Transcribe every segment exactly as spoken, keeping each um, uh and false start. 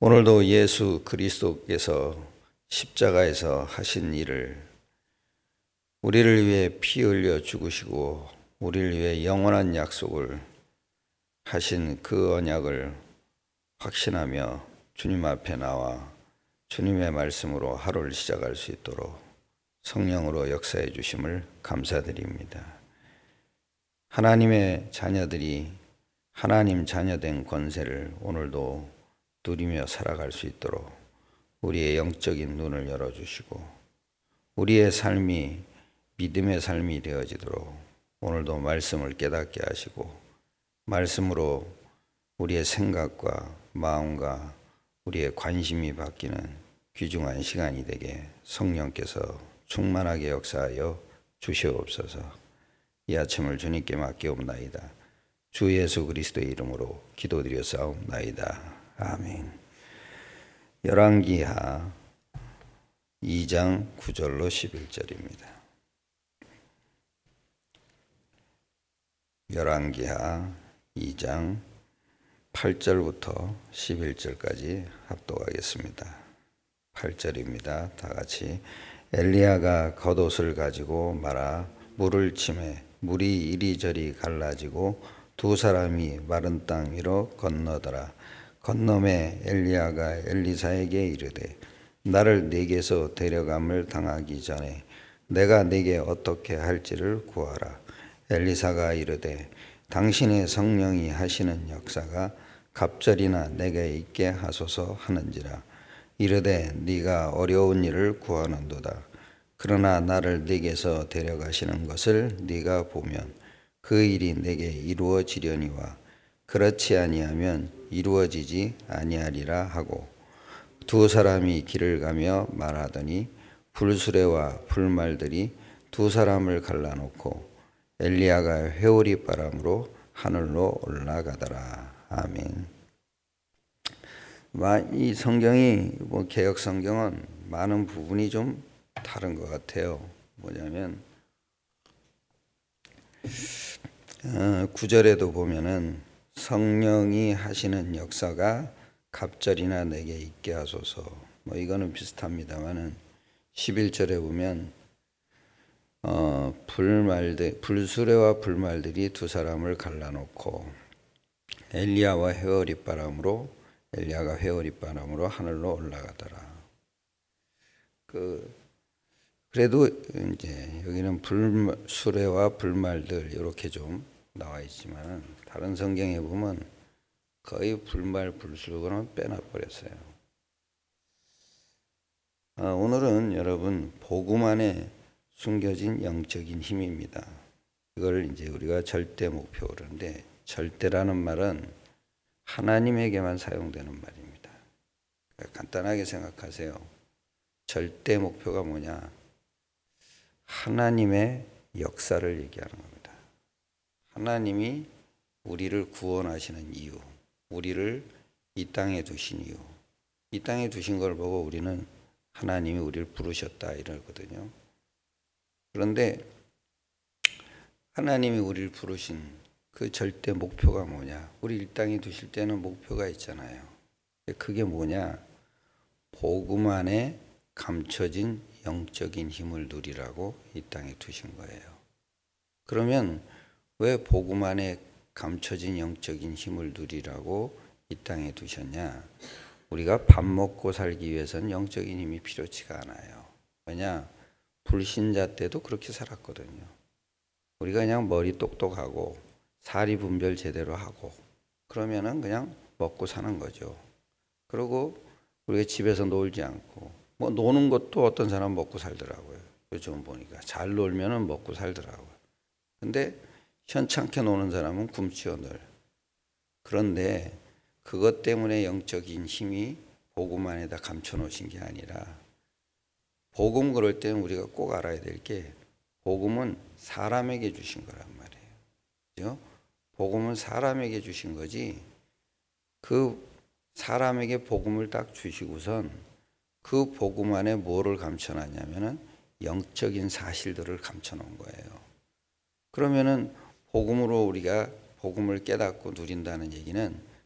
오늘도 예수 그리스도께서 십자가에서 하신 일을 우리를 위해 피 흘려 죽으시고 우리를 위해 영원한 약속을 하신 그 언약을 확신하며 주님 앞에 나와 주님의 말씀으로 하루를 시작할 수 있도록 성령으로 역사해 주심을 감사드립니다. 하나님의 자녀들이 하나님 자녀된 권세를 오늘도 누리며 살아갈 수 있도록 우리의 영적인 눈을 열어주시고 우리의 삶이 믿음의 삶이 되어지도록 오늘도 말씀을 깨닫게 하시고 말씀으로 우리의 생각과 마음과 우리의 관심이 바뀌는 귀중한 시간이 되게 성령께서 충만하게 역사하여 주시옵소서. 이 아침을 주님께 맡기옵나이다. 주 예수 그리스도의 이름으로 기도드렸사옵나이다. 아멘. 열왕기하 이 장 구 절로 십일 절입니다. 열왕기하 이 장 팔 절부터 십일 절까지 합독하겠습니다. 팔 절입니다. 다 같이. 엘리야가 겉옷을 가지고 말아 물을 치매 물이 이리저리 갈라지고 두 사람이 마른 땅 위로 건너더라. 건너매 엘리야가 엘리사에게 이르되 나를 네게서 데려감을 당하기 전에 내가 네게 어떻게 할지를 구하라. 엘리사가 이르되 당신의 성령이 하시는 역사가 갑절이나 내게 있게 하소서 하는지라. 이르되 네가 어려운 일을 구하는도다. 그러나 나를 네게서 데려가시는 것을 네가 보면 그 일이 내게 이루어지려니와 그렇지 아니하면 이루어지지 아니하리라 하고 두 사람이 길을 가며 말하더니 불수레와 불말들이 두 사람을 갈라놓고 엘리야가 회오리 바람으로 하늘로 올라가더라. 아멘. 이 성경이 뭐 개역 성경은 많은 부분이 좀 다른 것 같아요. 뭐냐면 구 절에도 보면은 성령이 하시는 역사가 갑절이나 내게 있게 하소서. 뭐 이거는 비슷합니다만은 십일 절에 보면 어, 불말들 불수레와 불말들이 두 사람을 갈라놓고 엘리야와 회오리 바람으로 엘리야가 회오리 바람으로 하늘로 올라가더라. 그 그래도 이제 여기는 불수레와 불말들 이렇게 좀 나와 있지만 다른 성경에 보면 거의 불말 불수로는 빼놔 버렸어요. 아, 오늘은 여러분 복음 안에 숨겨진 영적인 힘입니다. 이걸 이제 우리가 절대 목표 그러는데 절대라는 말은 하나님에게만 사용되는 말입니다. 그러니까 간단하게 생각하세요. 절대 목표가 뭐냐? 하나님의 역사를 얘기하는 겁니다. 하나님이 우리를 구원하시는 이유, 우리를 이 땅에 두신 이유, 이 땅에 두신 걸 보고 우리는 하나님이 우리를 부르셨다 이러거든요. 그런데 하나님이 우리를 부르신 그 절대 목표가 뭐냐? 우리 이 땅에 두실 때는 목표가 있잖아요. 그게 뭐냐? 복음 안에 감춰진 영적인 힘을 누리라고 이 땅에 두신 거예요. 그러면 왜 복음 안에 감춰진 영적인 힘을 누리라고 이 땅에 두셨냐? 우리가 밥 먹고 살기 위해서는 영적인 힘이 필요치가 않아요. 왜냐? 불신자 때도 그렇게 살았거든요. 우리가 그냥 머리 똑똑하고 사리 분별 제대로 하고 그러면은 그냥 먹고 사는 거죠. 그리고 우리가 집에서 놀지 않고 뭐 노는 것도 어떤 사람 먹고 살더라고요. 요즘 보니까 잘 놀면은 먹고 살더라고요. 근데 현찮게 노는 사람은 굶지요 늘. 그런데 그것 때문에 영적인 힘이 복음 안에다 감춰 놓으신 게 아니라 복음 그럴 때는 우리가 꼭 알아야 될 게 복음은 사람에게 주신 거란 말이에요. 그죠? 복음은 사람에게 주신 거지 그 사람에게 복음을 딱 주시고선 그 복음 안에 뭐를 감춰놨냐면은 영적인 사실들을 감춰놓은 거예요. 그러면은 복음으로 우리가 복음을 깨닫고 누린다는 얘기는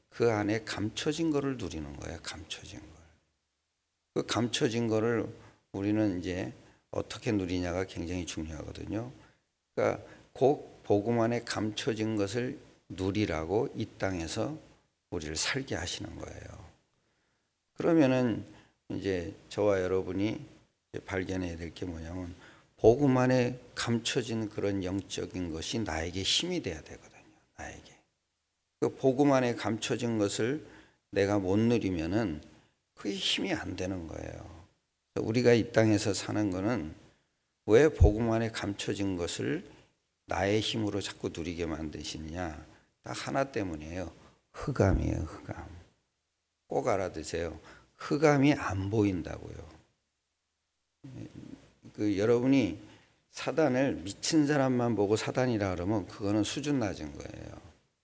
그 안에 감춰진 거를 누리는 거예요. 감춰진 걸. 그 감춰진 거를 우리는 이제 어떻게 누리냐가 굉장히 중요하거든요. 그러니까 곧 복음 안에 감춰진 것을 누리라고 이 땅에서 우리를 살게 하시는 거예요. 그러면은 이제 저와 여러분이 이제 발견해야 될 게 뭐냐면 복음 안에 감춰진 그런 영적인 것이 나에게 힘이 돼야 되거든요. 나에게. 그 복음 안에 감춰진 것을 내가 못 누리면은 그게 힘이 안 되는 거예요. 우리가 이 땅에서 사는 거는 왜 복음 안에 감춰진 것을 나의 힘으로 자꾸 누리게 만드시느냐? 딱 하나 때문이에요. 흑암이에요. 흑암. 꼭 알아두세요. 흑암이 안 보인다고요. 그 여러분이 사단을 미친 사람만 보고 사단이라 그러면 그거는 수준 낮은 거예요.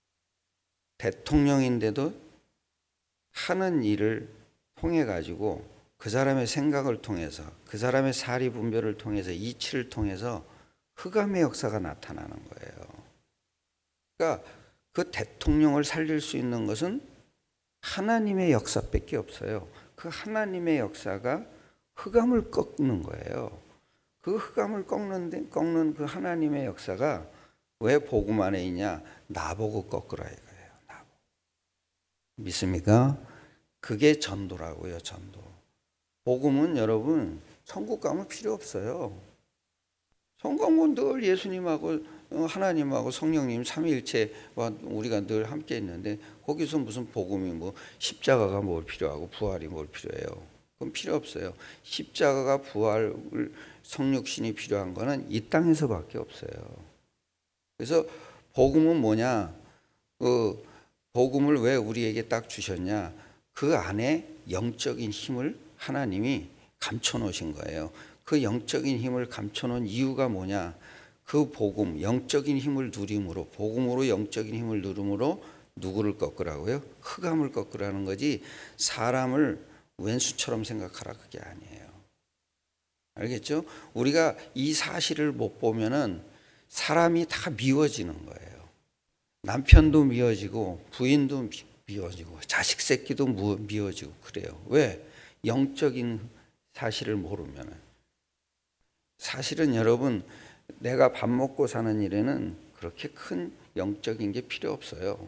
대통령인데도 하는 일을 통해 가지고 그 사람의 생각을 통해서 그 사람의 사리 분별을 통해서 이치를 통해서 흑암의 역사가 나타나는 거예요. 그러니까 그 대통령을 살릴 수 있는 것은 하나님의 역사밖에 없어요. 그 하나님의 역사가 흑암을 꺾는 거예요. 그 흑암을 꺾는, 꺾는 그 하나님의 역사가 왜 복음 안에 있냐? 나보고 꺾으라 이거예요. 나보고. 믿습니까? 그게 전도라고요. 전도. 복음은 여러분 천국 가면 필요 없어요. 천국 가면 늘 예수님하고 하나님하고 성령님 삼위일체와 우리가 늘 함께 있는데 거기서 무슨 복음이 뭐 십자가가 뭘 필요하고 부활이 뭘 필요해요. 그건 필요 없어요. 십자가가 부활을 성육신이 필요한 거는 이 땅에서밖에 없어요. 그래서 복음은 뭐냐? 그 복음을 왜 우리에게 딱 주셨냐? 그 안에 영적인 힘을 하나님이 감춰 놓으신 거예요. 그 영적인 힘을 감춰 놓은 이유가 뭐냐? 그 복음, 영적인 힘을 누림으로, 복음으로 영적인 힘을 누림으로 누구를 꺾으라고요? 흑암을 꺾으라는 거지 사람을 왼수처럼 생각하라 그게 아니에요. 알겠죠? 우리가 이 사실을 못 보면은 사람이 다 미워지는 거예요. 남편도 미워지고 부인도 미워지고 자식 새끼도 미워지고 그래요. 왜? 영적인 사실을 모르면은. 사실은 여러분 내가 밥 먹고 사는 일에는 그렇게 큰 영적인 게 필요 없어요.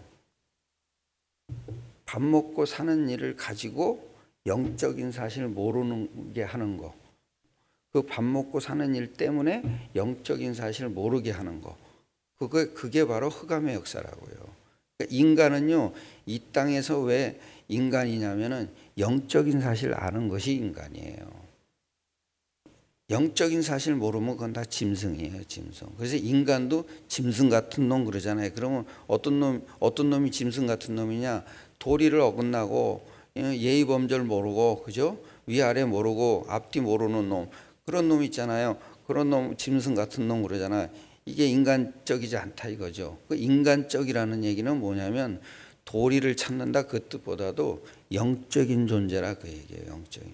밥 먹고 사는 일을 가지고 영적인 사실을 모르는 게 하는 거. 그 밥 먹고 사는 일 때문에 영적인 사실을 모르게 하는 거. 그게, 그게 바로 흑암의 역사라고요. 그러니까 인간은요, 이 땅에서 왜 인간이냐면은 영적인 사실을 아는 것이 인간이에요. 영적인 사실 모르면 그건 다 짐승이에요, 짐승. 그래서 인간도 짐승 같은 놈 그러잖아요. 그러면 어떤 놈, 어떤 놈이 짐승 같은 놈이냐? 도리를 어긋나고 예의 범절 모르고, 그죠? 위아래 모르고 앞뒤 모르는 놈. 그런 놈 있잖아요. 그런 놈 짐승 같은 놈 그러잖아요. 이게 인간적이지 않다 이거죠. 그 인간적이라는 얘기는 뭐냐면 도리를 찾는다 그 뜻보다도 영적인 존재라 그 얘기예요. 영적인.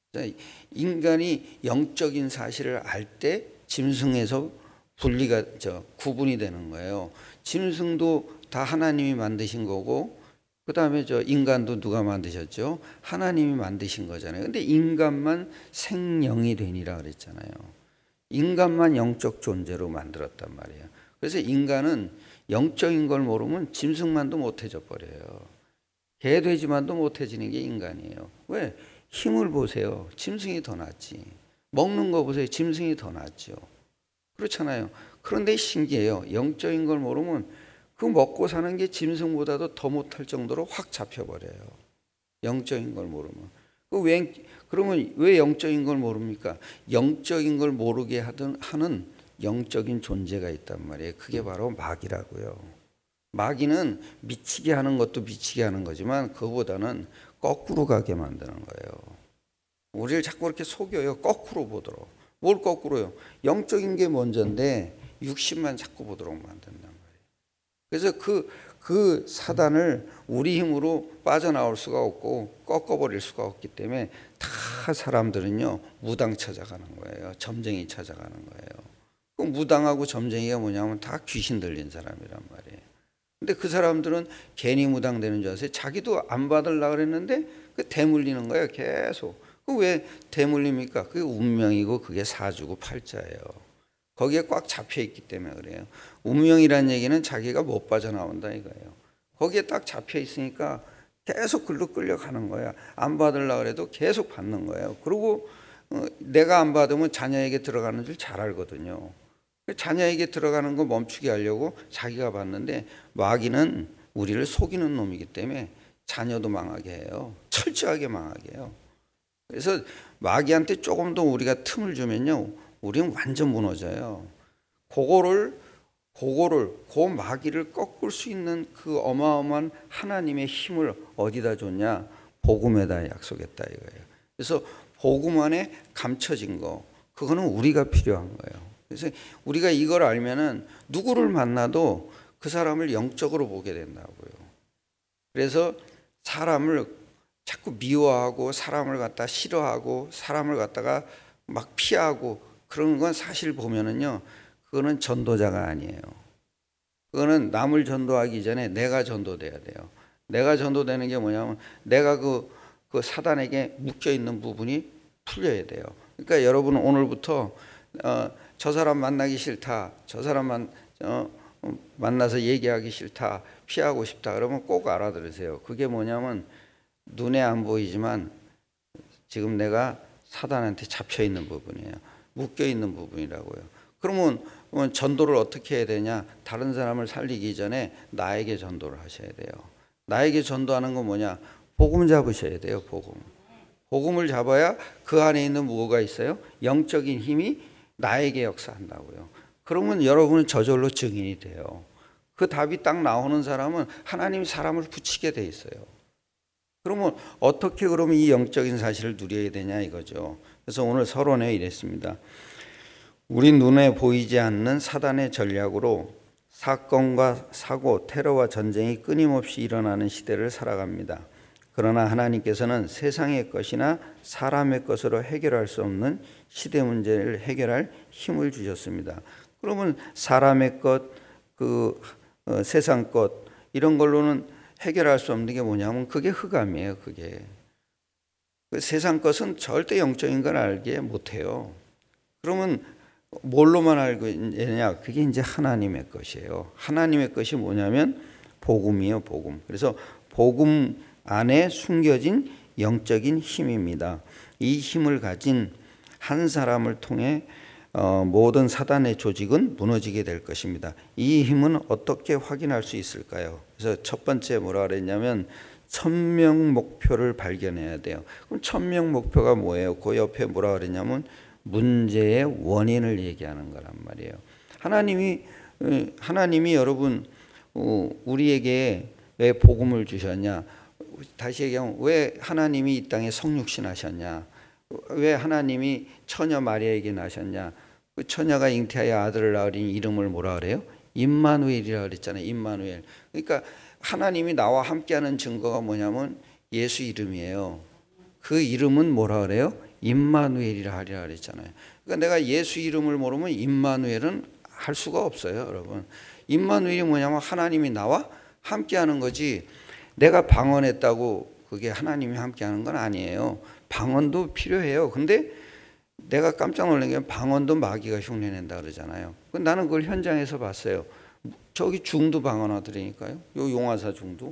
인간이 영적인 사실을 알 때 짐승에서 분리가 저 구분이 되는 거예요. 짐승도 다 하나님이 만드신 거고 그 다음에 저 인간도 누가 만드셨죠? 하나님이 만드신 거잖아요. 근데 인간만 생영이 되니라 그랬잖아요. 인간만 영적 존재로 만들었단 말이에요. 그래서 인간은 영적인 걸 모르면 짐승만도 못해져 버려요. 개 돼지만도 못해지는 게 인간이에요. 왜? 힘을 보세요. 짐승이 더 낫지. 먹는 거 보세요. 짐승이 더 낫죠. 그렇잖아요. 그런데 신기해요. 영적인 걸 모르면 그 먹고 사는 게 짐승보다도 더 못할 정도로 확 잡혀버려요. 영적인 걸 모르면. 그 왜, 그러면 왜 영적인 걸 모릅니까? 영적인 걸 모르게 하던, 하는 영적인 존재가 있단 말이에요. 그게 바로 마귀라고요. 마귀는 미치게 하는 것도 미치게 하는 거지만 그거보다는 거꾸로 가게 만드는 거예요. 우리를 자꾸 이렇게 속여요. 거꾸로 보도록. 뭘 거꾸로요? 영적인 게 먼저인데 육신만 자꾸 보도록 만든단 말이에요. 그래서 그, 그 사단을 우리 힘으로 빠져나올 수가 없고 꺾어버릴 수가 없기 때문에 다 사람들은요 무당 찾아가는 거예요. 점쟁이 찾아가는 거예요. 그 무당하고 점쟁이가 뭐냐면 다 귀신 들린 사람이란 말이에요. 근데 그 사람들은 괜히 무당되는 줄 아세요? 자기도 안 받으려고 그랬는데 그 대물리는 거예요. 계속. 그 왜 대물립니까? 그게 운명이고 그게 사주고 팔자예요. 거기에 꽉 잡혀 있기 때문에 그래요. 운명이라는 얘기는 자기가 못 빠져나온다 이거예요. 거기에 딱 잡혀 있으니까 계속 글로 끌려가는 거야. 안 받으려고 해도 계속 받는 거예요. 그리고 내가 안 받으면 자녀에게 들어가는 줄 잘 알거든요. 자녀에게 들어가는 거 멈추게 하려고 자기가 받는데, 마귀는 우리를 속이는 놈이기 때문에 자녀도 망하게 해요. 철저하게 망하게 해요. 그래서 마귀한테 조금 더 우리가 틈을 주면요, 우리는 완전 무너져요. 그거를 그거를 그 마귀를 꺾을 수 있는 그 어마어마한 하나님의 힘을 어디다 줬냐? 복음에다 약속했다 이거예요. 그래서 복음 안에 감춰진 거, 그거는 우리가 필요한 거예요. 그래서 우리가 이걸 알면은 누구를 만나도 그 사람을 영적으로 보게 된다고요. 그래서 사람을 자꾸 미워하고 사람을 갖다 싫어하고 사람을 갖다가 막 피하고 그런 건 사실 보면은요, 그거는 전도자가 아니에요. 그거는 남을 전도하기 전에 내가 전도돼야 돼요. 내가 전도되는 게 뭐냐면 내가 그, 그 사단에게 묶여 있는 부분이 풀려야 돼요. 그러니까 여러분은 오늘부터 어, 저 사람 만나기 싫다, 저 사람만 어, 만나서 얘기하기 싫다, 피하고 싶다, 그러면 꼭 알아들으세요. 그게 뭐냐면 눈에 안 보이지만 지금 내가 사단한테 잡혀 있는 부분이에요. 묶여 있는 부분이라고요. 그러면 전도를 어떻게 해야 되냐? 다른 사람을 살리기 전에 나에게 전도를 하셔야 돼요. 나에게 전도하는 건 뭐냐? 복음 잡으셔야 돼요. 복음. 복음을 잡아야 그 안에 있는 뭐가 있어요? 영적인 힘이 나에게 역사한다고요. 그러면 여러분은 저절로 증인이 돼요. 그 답이 딱 나오는 사람은 하나님이 사람을 붙이게 돼 있어요. 그러면 어떻게 그러면 이 영적인 사실을 누려야 되냐 이거죠. 그래서 오늘 서론에 이랬습니다. 우리 눈에 보이지 않는 사단의 전략으로 사건과 사고, 테러와 전쟁이 끊임없이 일어나는 시대를 살아갑니다. 그러나 하나님께서는 세상의 것이나 사람의 것으로 해결할 수 없는 시대 문제를 해결할 힘을 주셨습니다. 그러면 사람의 것, 그 어, 세상 것 이런 걸로는 해결할 수 없는 게 뭐냐면 그게 흑암이에요. 그게 그 세상 것은 절대 영적인 걸 알게 못해요. 그러면 뭘로만 알고 있느냐? 그게 이제 하나님의 것이에요. 하나님의 것이 뭐냐면 복음이에요. 복음. 그래서 복음 안에 숨겨진 영적인 힘입니다. 이 힘을 가진 한 사람을 통해 어, 모든 사단의 조직은 무너지게 될 것입니다. 이 힘은 어떻게 확인할 수 있을까요? 그래서 첫 번째 뭐라 그랬냐면 천명 목표를 발견해야 돼요. 그럼 천명 목표가 뭐예요? 그 옆에 뭐라 그랬냐면 문제의 원인을 얘기하는 거란 말이에요. 하나님이 하나님이 여러분 우리에게 왜 복음을 주셨냐? 다시 얘기하면 왜 하나님이 이 땅에 성육신 하셨냐? 왜 하나님이 처녀 마리아에게 나셨냐? 그 처녀가 잉태하여 아들을 낳으니 이름을 뭐라 그래요? 임마누엘이라 그랬잖아요. 임마누엘. 그러니까 하나님이 나와 함께하는 증거가 뭐냐면 예수 이름이에요. 그 이름은 뭐라 그래요? 임마누엘이라 하리라 그랬잖아요. 그러니까 내가 예수 이름을 모르면 임마누엘은 할 수가 없어요, 여러분. 임마누엘이 뭐냐면 하나님이 나와 함께하는 거지. 내가 방언했다고 그게 하나님이 함께하는 건 아니에요. 방언도 필요해요. 근데 내가 깜짝 놀란 게 방언도 마귀가 흉내낸다 그러잖아요. 나는 그걸 현장에서 봤어요. 저기 중도 방언하더라니까요. 요 용화사 중도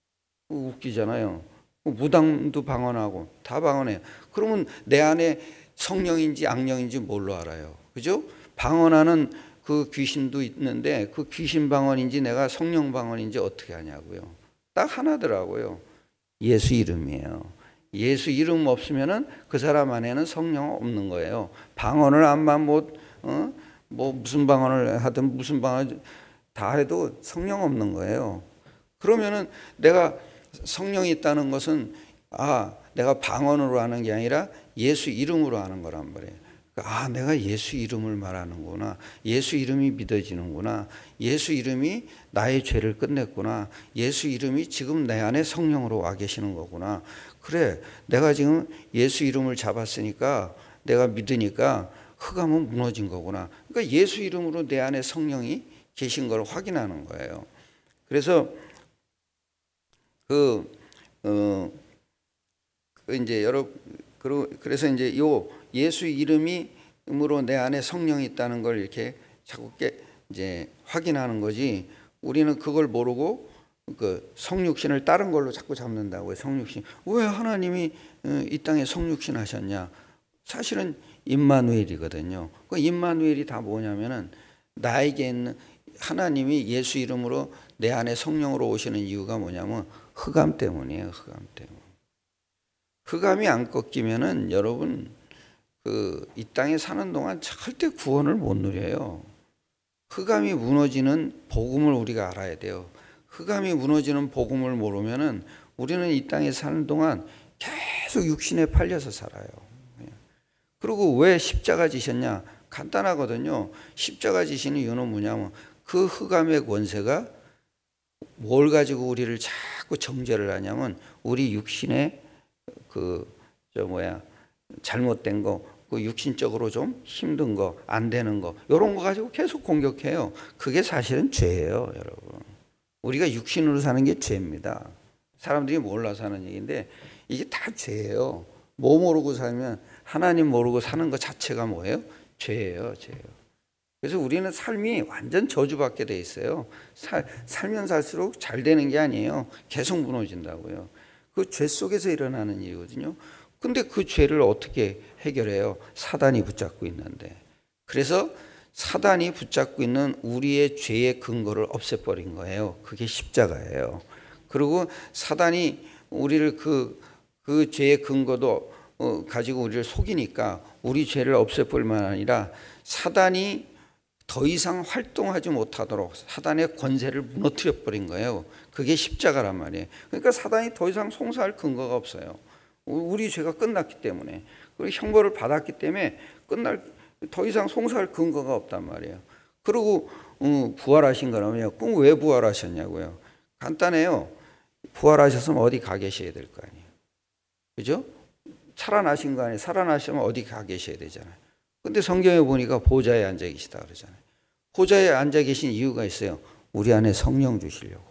웃기잖아요. 무당도 방언하고 다 방언해요. 그러면 내 안에 성령인지 악령인지 뭘로 알아요? 그죠? 방언하는 그 귀신도 있는데 그 귀신 방언인지 내가 성령 방언인지 어떻게 하냐고요. 딱 하나더라고요. 예수 이름이에요. 예수 이름 없으면은 그 사람 안에는 성령 없는 거예요. 방언을 암만 뭐, 어? 뭐 무슨 방언을 하든 무슨 방언 다 해도 성령 없는 거예요. 그러면은 내가 성령이 있다는 것은 아 내가 방언으로 하는 게 아니라 예수 이름으로 하는 거란 말이에요. 아 내가 예수 이름을 말하는구나. 예수 이름이 믿어지는구나. 예수 이름이 나의 죄를 끝냈구나. 예수 이름이 지금 내 안에 성령으로 와 계시는 거구나. 그래 내가 지금 예수 이름을 잡았으니까 내가 믿으니까 흑암은 무너진 거구나. 그러니까 예수 이름으로 내 안에 성령이 계신 걸 확인하는 거예요. 그래서 그, 어, 그 이제 여러, 그래서 이제 요 예수 이름이 으로 내 안에 성령이 있다는 걸 이렇게 자꾸 이제 확인하는 거지. 우리는 그걸 모르고 그 성육신을 다른 걸로 자꾸 잡는다고요. 성육신. 왜 하나님이 이 땅에 성육신 하셨냐? 사실은 임마누엘이거든요. 그 임마누엘이 다 뭐냐면은 나에게 있는 하나님이 예수 이름으로 내 안에 성령으로 오시는 이유가 뭐냐면 흑암 때문이에요. 흑암 때문. 흑암이 안 꺾이면은 여러분 그 이 땅에 사는 동안 절대 구원을 못 누려요. 흑암이 무너지는 복음을 우리가 알아야 돼요. 흑암이 무너지는 복음을 모르면은 우리는 이 땅에 사는 동안 계속 육신에 팔려서 살아요. 그리고 왜 십자가 지셨냐? 간단하거든요. 십자가 지시는 이유는 뭐냐면 그 흑암의 권세가 뭘 가지고 우리를 자꾸 정죄를 하냐면 우리 육신의 그 저 뭐야 잘못된 거, 그 육신적으로 좀 힘든 거, 안 되는 거, 이런 거 가지고 계속 공격해요. 그게 사실은 죄예요, 여러분. 우리가 육신으로 사는 게 죄입니다. 사람들이 몰라서 하는 얘기인데 이게 다 죄예요. 뭐 모르고 살면 하나님 모르고 사는 것 자체가 뭐예요? 죄예요, 죄예요. 그래서 우리는 삶이 완전 저주받게 돼 있어요. 살, 살면 살수록 잘 되는 게 아니에요. 계속 무너진다고요. 그 죄 속에서 일어나는 일이거든요. 근데 그 죄를 어떻게 해결해요? 사단이 붙잡고 있는데. 그래서 사단이 붙잡고 있는 우리의 죄의 근거를 없애버린 거예요. 그게 십자가예요. 그리고 사단이 우리를 그, 그 죄의 근거도 어, 가지고 우리를 속이니까 우리 죄를 없애버릴 만 아니라 사단이 더 이상 활동하지 못하도록 사단의 권세를 무너뜨려버린 거예요. 그게 십자가란 말이에요. 그러니까 사단이 더 이상 송사할 근거가 없어요. 우리 죄가 끝났기 때문에, 그리고 형벌을 받았기 때문에 끝날 더 이상 송사할 근거가 없단 말이에요. 그리고 어, 부활하신 거라면요. 그럼 왜 부활하셨냐고요? 간단해요. 부활하셨으면 어디 가 계셔야 될 거 아니에요. 그죠? 살아나신 거 아니에요. 살아나시면 어디 가 계셔야 되잖아요. 근데 성경에 보니까 보좌에 앉아 계시다 그러잖아요. 보좌에 앉아 계신 이유가 있어요. 우리 안에 성령 주시려고.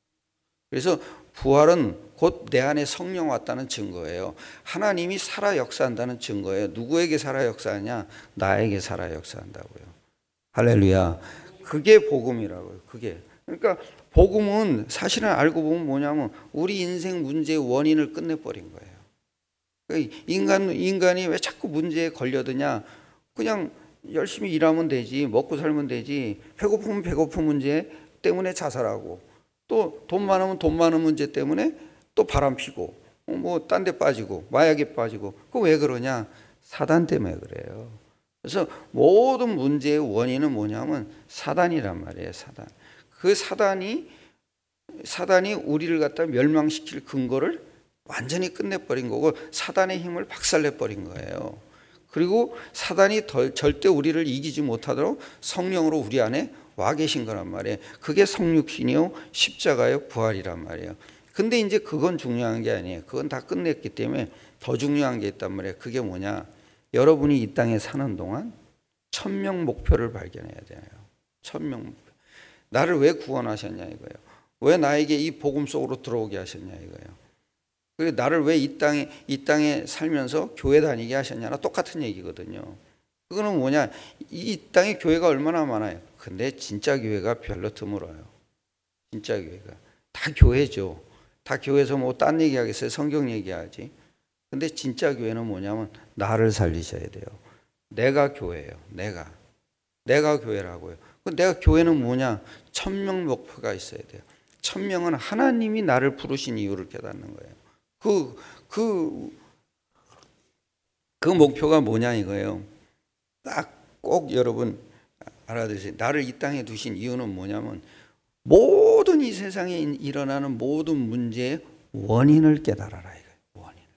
그래서 부활은 곧 내 안에 성령 왔다는 증거예요. 하나님이 살아 역사한다는 증거예요. 누구에게 살아 역사하냐? 나에게 살아 역사한다고요. 할렐루야. 그게 복음이라고요. 그게. 그러니까 복음은 사실은 알고 보면 뭐냐면 우리 인생 문제의 원인을 끝내버린 거예요. 인간, 인간이 왜 자꾸 문제에 걸려드냐? 그냥 열심히 일하면 되지, 먹고 살면 되지, 배고프면 배고픈 문제 때문에 자살하고, 또 돈 많으면 돈 많은 문제 때문에 또 바람 피고, 뭐 딴 데 빠지고, 마약에 빠지고. 그거 왜 그러냐? 사단 때문에 그래요. 그래서 모든 문제의 원인은 뭐냐면 사단이란 말이에요. 사단. 그 사단이 사단이 우리를 갖다 멸망시킬 근거를 완전히 끝내버린 거고 사단의 힘을 박살내버린 거예요. 그리고 사단이 덜, 절대 우리를 이기지 못하도록 성령으로 우리 안에 와 계신 거란 말이에요. 그게 성육신이요 십자가요 부활이란 말이에요. 근데 이제 그건 중요한 게 아니에요. 그건 다 끝냈기 때문에 더 중요한 게 있단 말이에요. 그게 뭐냐? 여러분이 이 땅에 사는 동안 천명 목표를 발견해야 되나요? 천명 목표. 나를 왜 구원하셨냐 이거예요. 왜 나에게 이 복음 속으로 들어오게 하셨냐 이거예요. 그리고 나를 왜 이 땅에 이 땅에 살면서 교회 다니게 하셨냐나 똑같은 얘기거든요. 그거는 뭐냐? 이 땅에 교회가 얼마나 많아요. 근데 진짜 교회가 별로 드물어요. 진짜 교회가 다 교회죠. 다 교회에서 뭐 딴 얘기하겠어요? 성경 얘기하지. 근데 진짜 교회는 뭐냐면 나를 살리셔야 돼요. 내가 교회예요. 내가 내가 교회라고요. 내가 교회는 뭐냐? 천명 목표가 있어야 돼요. 천명은 하나님이 나를 부르신 이유를 깨닫는 거예요. 그, 그, 그 목표가 뭐냐 이거예요. 딱 꼭 여러분 알아두세요. 나를 이 땅에 두신 이유는 뭐냐면 모든 이 세상에 일어나는 모든 문제의 원인을 깨달아라 이거예요. 원인을.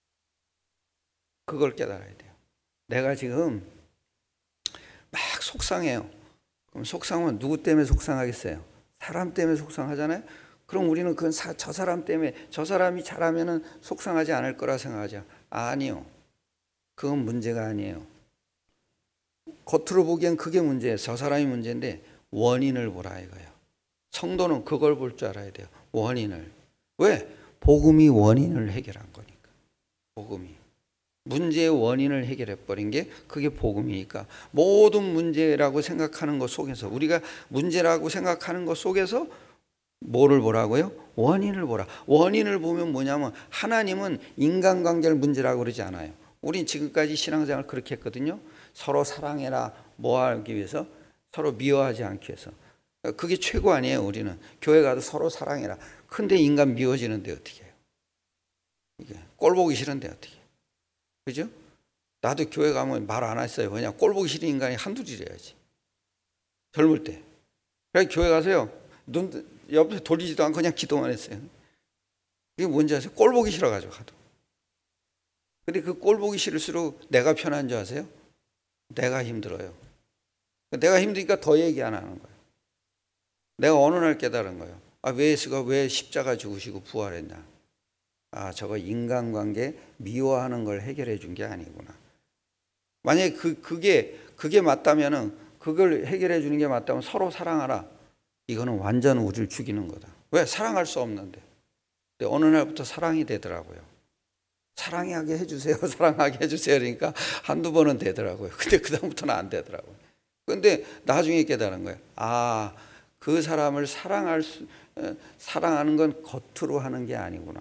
그걸 깨달아야 돼요. 내가 지금 막 속상해요. 그럼 속상하면 누구 때문에 속상하겠어요? 사람 때문에 속상하잖아요. 그럼 우리는 그 저 사람 때문에 저 사람이 잘하면은 속상하지 않을 거라 생각하죠. 아니요. 그건 문제가 아니에요. 겉으로 보기엔 그게 문제예요. 저 사람이 문제인데 원인을 보라 이거예요. 성도는 그걸 볼 줄 알아야 돼요. 원인을. 왜? 복음이 원인을 해결한 거니까. 복음이. 문제의 원인을 해결해 버린 게 그게 복음이니까 모든 문제라고 생각하는 것 속에서 우리가 문제라고 생각하는 것 속에서 뭐를 보라고요? 원인을 보라. 원인을 보면 뭐냐면 하나님은 인간관계를 문제라고 그러지 않아요. 우린 지금까지 신앙생활 그렇게 했거든요. 서로 사랑해라 뭐 하기 위해서? 서로 미워하지 않기 위해서. 그게 최고 아니에요. 우리는 교회 가도 서로 사랑해라. 근데 인간 미워지는데 어떻게 해요? 이게 꼴 보기 싫은데 어떻게 해요? 그죠? 나도 교회 가면 말 안 했어요. 그냥 꼴 보기 싫은 인간이 한둘이래야지. 젊을 때. 그래서 교회 가서요. 눈 옆에 돌리지도 않고 그냥 기도만 했어요. 이게 뭔지 아세요? 꼴 보기 싫어가지고 하도. 근데 그 꼴 보기 싫을수록 내가 편한 줄 아세요? 내가 힘들어요. 내가 힘드니까 더 얘기 안 하는 거예요. 내가 어느 날 깨달은 거예요. 아, 왜 예수가 왜 십자가 죽으시고 부활했냐? 아, 저거 인간관계 미워하는 걸 해결해 준 게 아니구나. 만약에 그, 그게, 그게 맞다면은, 그걸 해결해 주는 게 맞다면 서로 사랑하라. 이거는 완전 우리를 죽이는 거다. 왜? 사랑할 수 없는데. 근데 어느 날부터 사랑이 되더라고요. 사랑하게 해주세요. 사랑하게 해주세요. 그러니까 한두 번은 되더라고요. 근데 그다음부터는 안 되더라고요. 근데 나중에 깨달은 거예요. 아, 그 사람을 사랑할 수, 사랑하는 건 겉으로 하는 게 아니구나.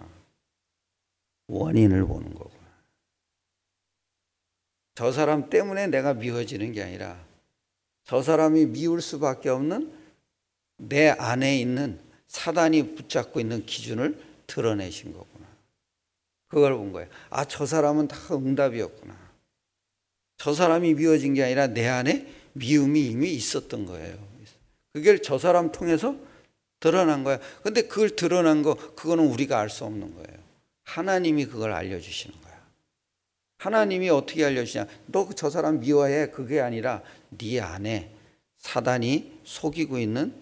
원인을 보는 거구나. 저 사람 때문에 내가 미워지는 게 아니라 저 사람이 미울 수밖에 없는 내 안에 있는 사단이 붙잡고 있는 기준을 드러내신 거구나. 그걸 본 거예요. 아, 저 사람은 다 응답이었구나. 저 사람이 미워진 게 아니라 내 안에 미움이 이미 있었던 거예요. 그게 저 사람 통해서 드러난 거야. 근데 그걸 드러난 거, 그거는 우리가 알 수 없는 거예요. 하나님이 그걸 알려주시는 거야. 하나님이 어떻게 알려주냐? 너 저 사람 미워해. 그게 아니라 네 안에 사단이 속이고 있는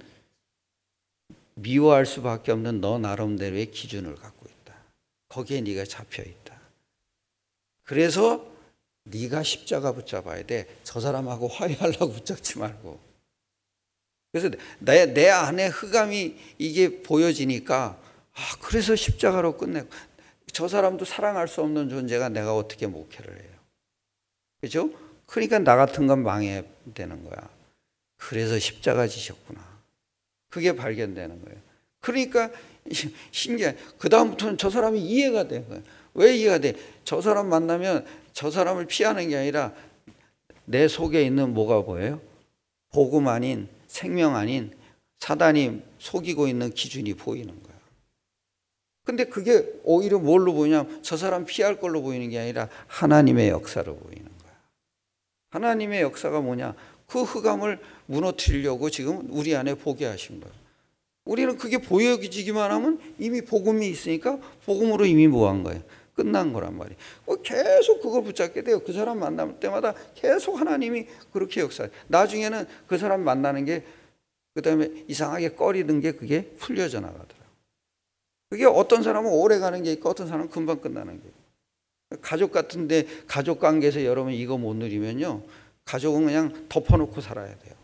미워할 수밖에 없는 너 나름대로의 기준을 갖고 있다. 거기에 네가 잡혀 있다. 그래서 네가 십자가 붙잡아야 돼. 저 사람하고 화해하려고 붙잡지 말고. 그래서 내, 내 안에 흑암이 이게 보여지니까 아, 그래서 십자가로 끝내고 저 사람도 사랑할 수 없는 존재가 내가 어떻게 목회를 해요. 그렇죠? 그러니까 나 같은 건 망해야 되는 거야. 그래서 십자가 지셨구나. 그게 발견되는 거예요. 그러니까 신기해. 그 다음부터는 저 사람이 이해가 돼. 왜 이해가 돼? 저 사람 만나면 저 사람을 피하는 게 아니라 내 속에 있는 뭐가 보여요? 복음 아닌 생명 아닌 사단이 속이고 있는 기준이 보이는 거야. 근데 그게 오히려 뭘로 보이냐면 저 사람 피할 걸로 보이는 게 아니라 하나님의 역사로 보이는 거야. 하나님의 역사가 뭐냐? 그 흑암을 무너뜨리려고 지금 우리 안에 보게 하신 거예요. 우리는 그게 보여지기만 하면 이미 복음이 있으니까 복음으로 이미 뭐 한 거예요? 끝난 거란 말이에요. 계속 그걸 붙잡게 돼요. 그 사람 만날 때마다 계속 하나님이 그렇게 역사해요. 나중에는 그 사람 만나는 게 그다음에 이상하게 꺼리던 게 그게 풀려져 나가더라고요. 그게 어떤 사람은 오래 가는 게 있고 어떤 사람은 금방 끝나는 게 있고. 가족 같은데 가족 관계에서 여러분 이거 못 누리면요. 가족은 그냥 덮어놓고 살아야 돼요.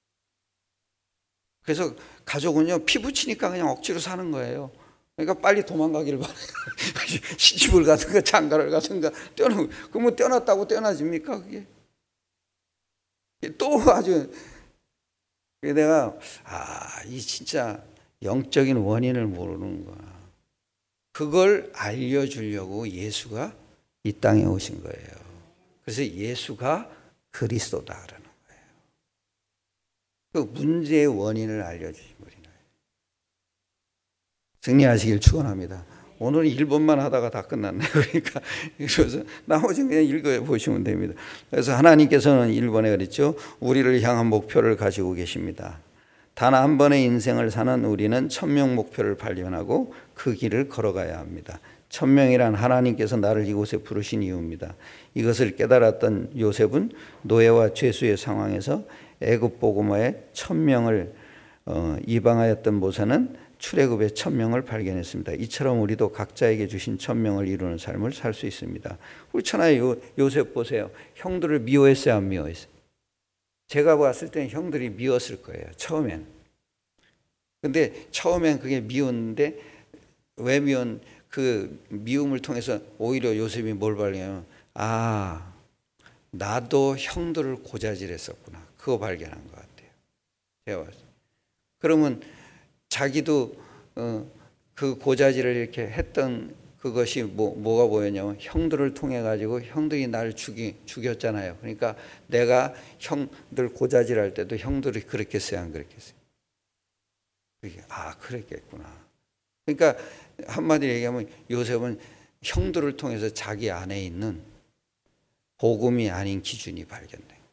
그래서 가족은요. 피 붙이니까 그냥 억지로 사는 거예요. 그러니까 빨리 도망가기를 바라요. 시집을 가든가 장가를 가든가 떼어놓고. 그러면 떼어놨다고 떼어놔집니까 그게? 또 아주 내가 아, 이 진짜 영적인 원인을 모르는 거야. 그걸 알려주려고 예수가 이 땅에 오신 거예요. 그래서 예수가 그리스도다 그러는 거예요. 그 문제의 원인을 알려주신 분이에요. 승리하시길 축원합니다. 오늘은 일 번만 하다가 다 끝났네요. 그러니까 그래서 나머지 그냥 읽어 보시면 됩니다. 그래서 하나님께서는 일 번에 그랬죠. 우리를 향한 목표를 가지고 계십니다. 단 한 번의 인생을 사는 우리는 천명 목표를 발견하고 그 길을 걸어가야 합니다. 천명이란 하나님께서 나를 이곳에 부르신 이유입니다. 이것을 깨달았던 요셉은 노예와 죄수의 상황에서 애굽 복음화의 천명을 어, 이방하였던 모세는 출애굽의 천명을 발견했습니다. 이처럼 우리도 각자에게 주신 천명을 이루는 삶을 살 수 있습니다. 우리 천하의 요, 요셉 보세요. 형들을 미워했어요, 안 미워했어요? 제가 봤을 때는 형들이 미웠을 거예요. 처음엔. 근데 처음엔 그게 미웠는데 왜 미운 그 미움을 통해서 오히려 요셉이 뭘 발견하면 아 나도 형들을 고자질했었구나. 그거 발견한 것 같아요. 제가 봤을 때. 그러면 자기도 어, 그 고자질을 이렇게 했던 그것이 뭐, 뭐가 보였냐면 형들을 통해 가지고 형들이 나를 죽이, 죽였잖아요. 그러니까 내가 형들 고자질할 때도 형들이 그랬겠어요, 안 그랬겠어요? 아 그랬겠구나. 그러니까 한마디로 얘기하면 요셉은 형들을 통해서 자기 안에 있는 복음이 아닌 기준이 발견된 거예요.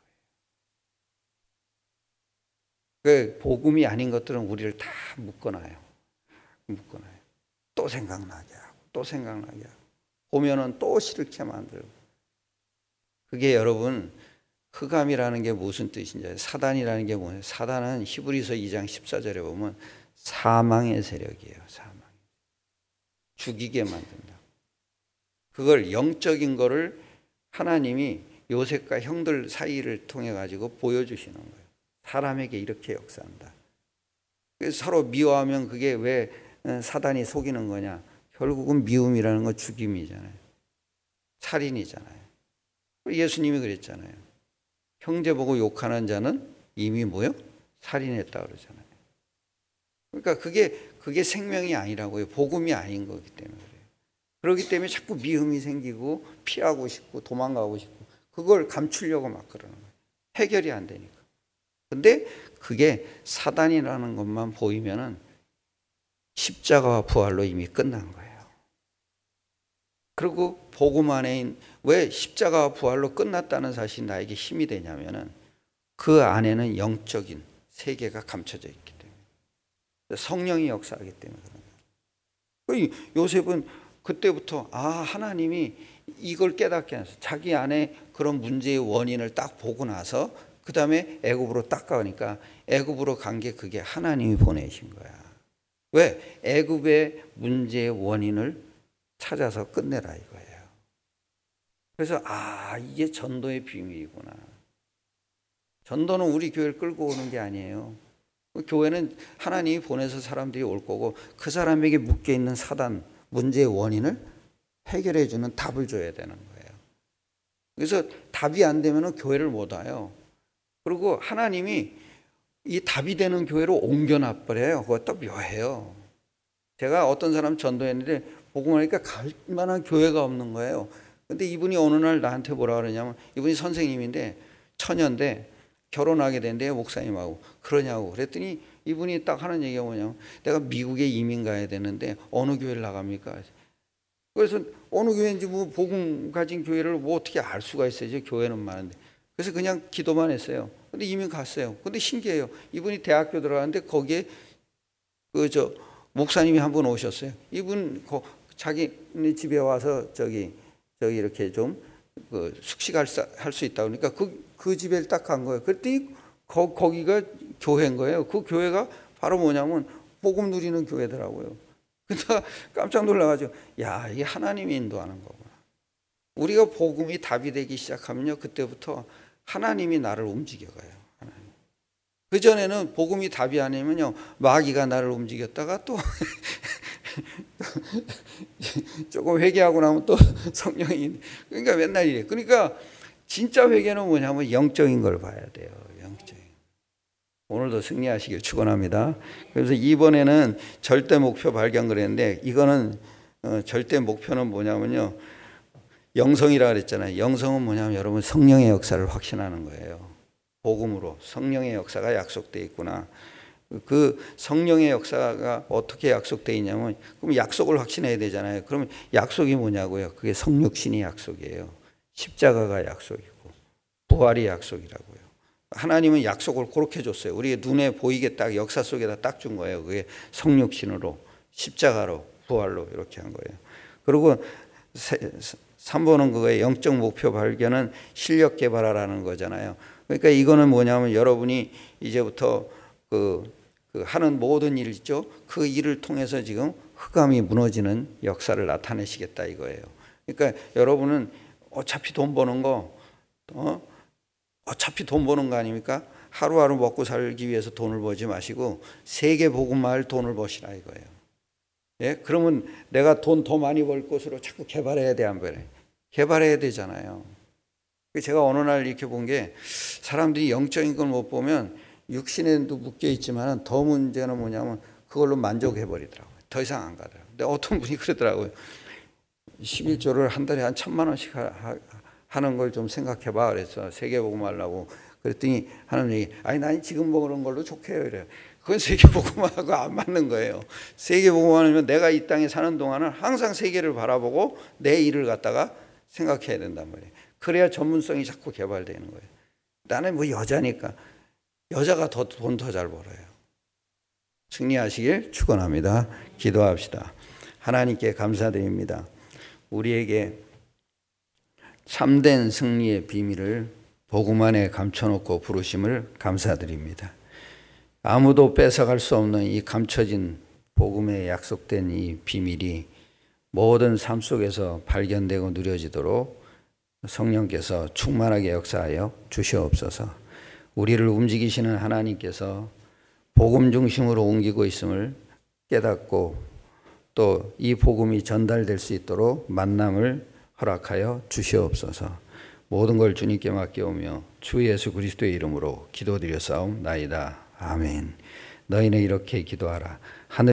그 복음이 아닌 것들은 우리를 다 묶어놔요. 묶어놔요. 또 생각나게 하고 또 생각나게 하고 보면은 또 싫게 만들고. 그게 여러분 흑암이라는 게 무슨 뜻인지 사단이라는 게 뭐예요? 사단은 히브리서 이 장 십사 절에 보면 사망의 세력이에요. 사망. 죽이게 만든다. 그걸 영적인 거를 하나님이 요셉과 형들 사이를 통해 가지고 보여주시는 거예요. 사람에게 이렇게 역사한다. 그래서 서로 미워하면 그게 왜 사단이 속이는 거냐? 결국은 미움이라는 건 죽임이잖아요. 살인이잖아요. 예수님이 그랬잖아요. 형제 보고 욕하는 자는 이미 뭐요? 살인했다 그러잖아요. 그러니까 그게 그게 생명이 아니라고요. 복음이 아닌 거기 때문에 그래요. 그렇기 때문에 자꾸 미움이 생기고 피하고 싶고 도망가고 싶고 그걸 감추려고 막 그러는 거예요. 해결이 안 되니까. 근데 그게 사단이라는 것만 보이면은 십자가와 부활로 이미 끝난 거예요. 그리고 복음 안에 왜 십자가와 부활로 끝났다는 사실이 나에게 힘이 되냐면은 그 안에는 영적인 세계가 감춰져 있기 때문에 성령이 역사하기 때문에 그런 거예요. 요셉은 그때부터 아 하나님이 이걸 깨닫게 해서 자기 안에 그런 문제의 원인을 딱 보고 나서 그 다음에 애굽으로 딱 가니까 애굽으로 간 게 그게 하나님이 보내신 거야. 왜? 애굽의 문제의 원인을 찾아서 끝내라 이거예요. 그래서 아 이게 전도의 비밀이구나. 전도는 우리 교회를 끌고 오는 게 아니에요. 교회는 하나님이 보내서 사람들이 올 거고 그 사람에게 묶여 있는 사단 문제의 원인을 해결해 주는 답을 줘야 되는 거예요. 그래서 답이 안 되면 교회를 못 와요. 그리고 하나님이 이 답이 되는 교회로 옮겨놔 버려요. 그것도 묘해요. 제가 어떤 사람 전도했는데 보고 나니까 갈 만한 교회가 없는 거예요. 근데 이분이 어느 날 나한테 뭐라 그러냐면 이분이 선생님인데 처녀인데 결혼하게 된대 목사님하고. 그러냐고 그랬더니 이분이 딱 하는 얘기가 뭐냐면 내가 미국에 이민 가야 되는데 어느 교회를 나갑니까? 그래서 어느 교회인지 뭐 복음 가진 교회를 뭐 어떻게 알 수가 있어요. 교회는 많은데. 그래서 그냥 기도만 했어요. 근데 이민 갔어요. 근데 신기해요. 이분이 대학교 들어갔는데 거기에 그 저 목사님이 한 분 오셨어요. 이분 거, 자기 집에 와서 저기 저기 이렇게 좀 그 숙식할 수 있다 그러니까 그, 그 집에 딱 간 거예요. 그랬더니 거, 거기가 교회인 거예요. 그 교회가 바로 뭐냐면 복음 누리는 교회더라고요. 그래서 깜짝 놀라가지고 야 이게 하나님이 인도하는 거구나. 우리가 복음이 답이 되기 시작하면요 그때부터 하나님이 나를 움직여가요. 하나님. 그 전에는 복음이 답이 아니면요 마귀가 나를 움직였다가 또 조금 회개하고 나면 또 성령이 그러니까 맨날 이래. 그러니까 진짜 회개는 뭐냐면 영적인 걸 봐야 돼요. 영적인. 오늘도 승리하시길 축원합니다. 그래서 이번에는 절대 목표 발견 그랬는데 이거는 어, 절대 목표는 뭐냐면요 영성이라 그랬잖아요. 영성은 뭐냐면 여러분 성령의 역사를 확신하는 거예요. 복음으로 성령의 역사가 약속되어 있구나. 그 성령의 역사가 어떻게 약속되어 있냐면 그럼 약속을 확신해야 되잖아요. 그러면 약속이 뭐냐고요? 그게 성육신이 약속이에요. 십자가가 약속이고 부활이 약속이라고요. 하나님은 약속을 그렇게 줬어요. 우리 눈에 보이게 딱 역사 속에다 딱 준 거예요. 그게 성육신으로 십자가로 부활로 이렇게 한 거예요. 그리고 삼 번은 그거의 영적 목표 발견은 실력 개발하라는 거잖아요. 그러니까 이거는 뭐냐면 여러분이 이제부터 그, 그 하는 모든 일 있죠. 그 일을 통해서 지금 흑암이 무너지는 역사를 나타내시겠다 이거예요. 그러니까 여러분은 어차피 돈 버는 거 어? 어차피 돈 버는 거 아닙니까? 하루하루 먹고 살기 위해서 돈을 벌지 마시고 세계 복음화할 돈을 버시라 이거예요. 예? 그러면 내가 돈 더 많이 벌 곳으로 자꾸 개발해야 돼, 안 그래? 개발해야 되잖아요. 제가 어느 날 이렇게 본 게 사람들이 영적인 걸 못 보면 육신에도 묶여 있지만 더 문제는 뭐냐면 그걸로 만족해 버리더라고요. 더 이상 안 가더라고요. 근데 어떤 분이 그러더라고요. 십일조를 한 달에 한 천만 원씩 하, 하는 걸 좀 생각해 봐. 그래서 세계복음 하려고 그랬더니 하는 얘기, 아니 난 지금 먹는 걸로 좋게 해요. 이래요. 그건 세계복음하고 안 맞는 거예요. 세계복음하면 내가 이 땅에 사는 동안은 항상 세계를 바라보고 내 일을 갖다가 생각해야 된단 말이에요. 그래야 전문성이 자꾸 개발되는 거예요. 나는 뭐 여자니까 여자가 더 돈 더 잘 벌어요. 승리하시길 축원합니다. 기도합시다. 하나님께 감사드립니다. 우리에게 참된 승리의 비밀을 복음 안에 감춰놓고 부르심을 감사드립니다. 아무도 뺏어갈 수 없는 이 감춰진 복음에 약속된 이 비밀이 모든 삶 속에서 발견되고 누려지도록 성령께서 충만하게 역사하여 주시옵소서. 우리를 움직이시는 하나님께서 복음 중심으로 옮기고 있음을 깨닫고 또 이 복음이 전달될 수 있도록 만남을 허락하여 주시옵소서. 모든 걸 주님께 맡겨오며 주 예수 그리스도의 이름으로 기도드려 싸움나이다. 아멘. 너희는 이렇게 기도하라. 하늘